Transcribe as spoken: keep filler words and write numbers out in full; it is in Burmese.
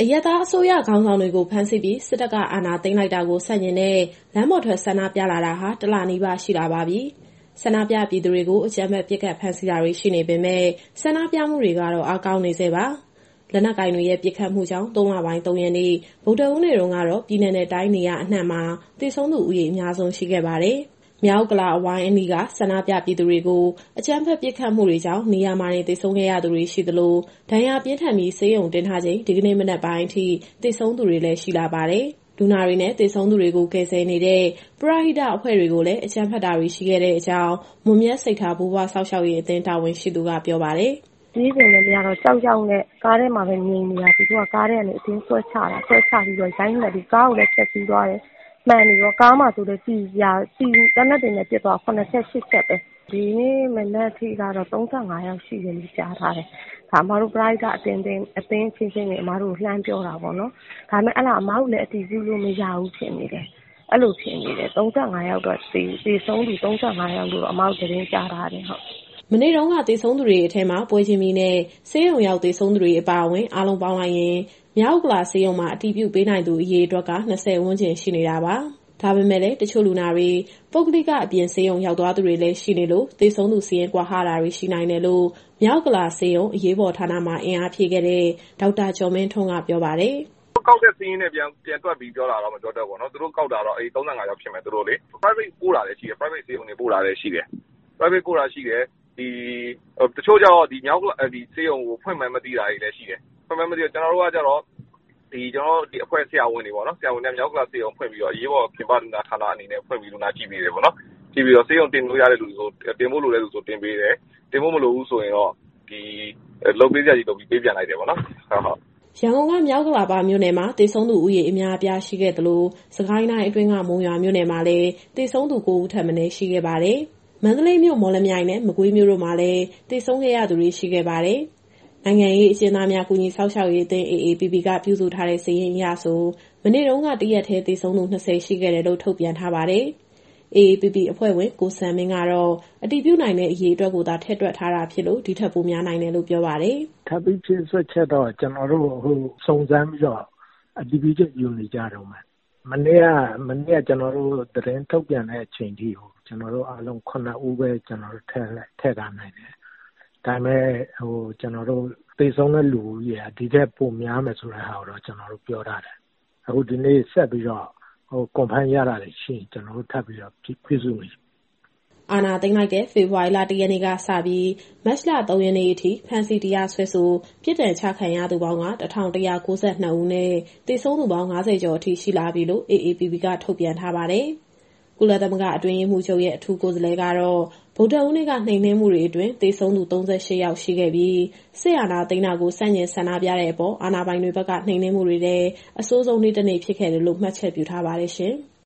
အရပ်သားအစိုးရခေါင်းဆောင်တွေကိုဖမ်းဆီးပြီးစစ်တပ်ကအာဏာသိမ်းလိုက်တာကိုဆန့်ကျင်တဲ့လမ်းပေါ်ထွက်ဆန္ဒပြလာတာဟာတလနီးပါးရှိလာပါပြီ။ဆန္ဒပြပြည်သူတွေကိုအကြမ်းဖက်ပစ်ခတ်ဖမ်းဆီးတာတွေရှိနေပေမဲ့ဆန္ဒပြမှုတွေကတော့အားကောင်းနေသေးပါ။လက်နက်ကိုင်တွေရဲ့ပစ်ခတ်မှုကြောင့်သုံးလပိုင်းသုံးရက်နေ့ဗုဒ္ဓဟူးနေ့တုန်းကတော့ပြည်내နဲ့တိုင်းနေရာအနှံ့မှာသေဆုံးသူဦးရေအများဆုံးရှိခဲ့ပါတယ်။မြောက်ကလာအဝိုင်းအနီးကဆန္ဒပြပြည်သူတွေကိုအကြမ်းဖက်ပစ်ခတ်မှုတွေကြောင့်နေရာမှာနေသေဆုံးခဲ့ရသူတွေရှိသလိုဒဏ်ရာပြင်းထန်ပြီးဆေးရုံတင်ထားချိန်ဒီကနေ့မနက်ပိုင်းအထိသေဆုံးသူတွေလည်းရှိလာပါတယ်။လူနာတွေနဲ့သေဆုံးသူတွေကိုကယ်ဆယ်နေတဲ့ပရဟိတအဖွဲ့တွေကိုလည်းအကြမ်းဖက်တာတွေရှိခဲ့တဲ့အကြောင်းမွန်မြတ်စိတ်ထားဘိုးဘွားဆောက်ရှောက်ရေးအသင်းတာဝန်ရှိသူကပြောပါတယ်။ဒီစဉ်လည်းများတော့ကြောက်ကြောက်နဲ့ကားထဲမှာပဲငြိမ်နေတာသူကကားထဲကနေအတင်းဆွဲချတာဆွဲချပြီးတော့ရိုင်းနေပြီးကားကိုလည်းဖျက်ဆီးသွားတယ်။မှန်နေရောကားမှာဆိုလည်းစီရာစီတနက်တင်နဲ့ပြစ်သွားခုနှစ်ချက်ရှစ်ချက်ပဲဒီနေ့မနက်ထိကတော့သုံးဆ၅ယောက်ရှိတယ်လို့ကြားထားတယ်။ဒါအမတို့ပရိုက်တာအတင်းတင်းအတင်းချင်းချင်းနဲ့အမတို့လှမ်းပြောတာပေါ့နော်။ဒါပေမဲ့အဲ့လားအမတို့လည်းအတီးပြုလို့မရဘူးဖြစ်နေတယ်။အဲ့လိုဖြစ်နေတယ်သုံးဆ၅ယောက်တော့သေသေဆုံးသူသုံးဆ၅ယောက်လို့အမတို့သတင်းကြားထားတယ်ဟုတ်မနေ့တုန်းကသေဆုံးသူတွေအထက်မှာပွဲချင်းမီနဲ့ဆေးရုံရောက်သေဆုံးသူတွေအပါအဝင်အားလုံးပေါင်းလိုက်ရင်မြောက်ကလာဆေးရုံမှာအတည်ပြုပေးနိုင်သူအရေအတွက်က၂၀ဝန်းကျင်ရှိနေတာပါ။ဒါပေမဲ့လည်းတချို့လူနာတွေပုဂ္ဂလိကအပြင်ဆေးရုံရောက်သွားသူတွေလည်းရှိနေလို့သေဆုံးသူစီးရင်ကွာဟတာတွေရှိနိုင်တယ်လို့မြောက်ကလာဆေးရုံအရေးပေါ်ဌာနမှအင်အားဖြည့်ခဲ့တဲ့ဒေါက်တာကျော်မင်းထွန်းကပြောပါတယ်။ကောက်တဲ့စီးရင်နဲ့ပြန်ပြန်တွက်ပြီးပြောတာတော့မပြောတတ်ဘူးနော်။သူတို့ကောက်တာတော့အဲသုံးဆ၅ယောက်ဖြစ်မယ်သူတို့လေ။ private ပို့တာလည်းရှိတယ် private ဆေးရုံတွေပို့တာလည်းရှိတယ်။ private ပို့တာရှိတယ်ဒီတချို့ကျတော့ဒီမြောက်ကဒီဆေးရုံကိုဖွင့်မှန်းမသိတာတွေလည်းရှိတယ်။ဖွင့်မှန်းမသိတော့ကျွန်တော်တို့ကကျတော့ဒီကျွန်တော်ဒီအဖွဲ့ဆရာဝန်တွေပေါ့နော်ဆရာဝန်တွေမြောက်ကလာဆေးရုံဖွင့်ပြီးတော့အရေးပေါ်ခင်ဗျာလူနာဌာနအနေနဲ့ဖွင့်ပြီးလူနာကြည့်ပေးတယ်ပေါ့နော်။ကြည့်ပြီးတော့ဆေးရုံတင်လို့ရတဲ့လူဆိုတင်ဖို့လိုတဲ့လူဆိုတင်ပေးတယ်။တင်ဖို့မလိုဘူးဆိုရင်တော့ဒီလုပ်ပေးစရာကြီးလုပ်ပြီးပေးပြန်လိုက်တယ်ပေါ့နော်။ဟုတ်ဟုတ်ရန်ကုန်ကမြောက်ကလာပါမြို့နယ်မှာသေဆုံးသူဦးရေအများအပြားရှိခဲ့သလိုစကိုင်းတိုင်းအတွင်းကမုံရွာမြို့နယ်မှာလည်းသေဆုံးသူကိုးဦးထပ်မံရှိခဲ့ပါတယ်။မန္တလေးမြို့မော်လမြိုင်နဲ့မကွေးမြို့တို့မှာလည်းသေဆုံးခဲ့ရသူတွေရှိခဲ့ပါတယ်။နိုင်ငံရေးအကျဉ်းသားများကူညီဆောက်ရှောက်ရေးအသင်း အေအေပီပီ ကပြုစုထားတဲ့စာရင်းအရဆိုမနေ့တုန်းကတရက်ထဲသေဆုံးသူ၂၀ရှိခဲ့တယ်လို့ထုတ်ပြန်ထားပါတယ်။ အေအေပီပီ အဖွဲ့ဝင်ကိုစံမင်းကတော့အတည်ပြုနိုင်တဲ့အရေးအတွက်ကိုသာထည့်တွက်ထားတာဖြစ်လို့ဒီထက်ပိုများနိုင်တယ်လို့ပြောပါတယ်။ထပ်ပြီးဖြည့်ဆွတ်ချက်တော့ကျွန်တော်တို့ဟိုစုံစမ်းပြီးတော့အတည်ပြုချက်ယူနေကြတော့မယ်။မနေ့ကမနေ့ကကျွန်တော်တို့သတင်းထုတ်ပြန်တဲ့အချိန်ထိကိုကျွန်တော်တို့အားလုံးခုနှစ်ဦးပဲကျွန်တော်တို့ထည့်ထည့်ထားနိုင်တယ်။ဒါပေမဲ့ဟိုကျွန်တော်တို့သေဆုံးတဲ့လူကြီးကဒီထက်ပိုများမယ်ဆိုတဲ့ဟာကိုတော့ကျွန်တော်တို့ပြောထားတယ်။အခုဒီနေ့ဆက်ပြီးတော့ဟိုကွန်ဖန်ရတာလည်းရှိရင်ကျွန်တော်တို့ထပ်ပြီးတော့ပြည့်စုံနေအာဏာသိမ်းလိုက်တဲ့ဖေဖော်ဝါရီလတရက်နေ့ကစပြီးမတ်လသုံးရက်နေ့အထိဖမ်းဆီးတရားစွဲဆိုပြစ်ဒဏ်ချခံရသူပေါင်းကတစ်ထောင်တစ်ရာကိုးဆယ်နှစ်ဦးနဲ့သေဆုံးသူပေါင်း၅၀ကျော်အထိရှိလာပြီလို့ အေအေပီပီ ကထုတ်ပြန်ထားပါတယ်။ကုလသမဂ္ဂအတွင်းရေးမှူးချုပ်ရဲ့အထူးကိုယ်စားလှယ်ကတော့ဗုဒ္ဓဟူးနေ့ကနှိမ်နင်းမှုတွေအတွင်းသေဆုံးသူသုံးရှစ်ယောက်ရှိခဲ့ပြီးစစ်အာဏာသိမ်းတာကိုဆန့်ကျင်ဆန္ဒပြတဲ့အပေါ်အာဏာပိုင်တွေဘက်ကနှိမ်နင်းမှုတွေထဲအဆိုးဆုံးနေ့တစ်နေ့ဖြစ်ခဲ့တယ်လို့မှတ်ချက်ပြုထားပါတယ်ရှင်။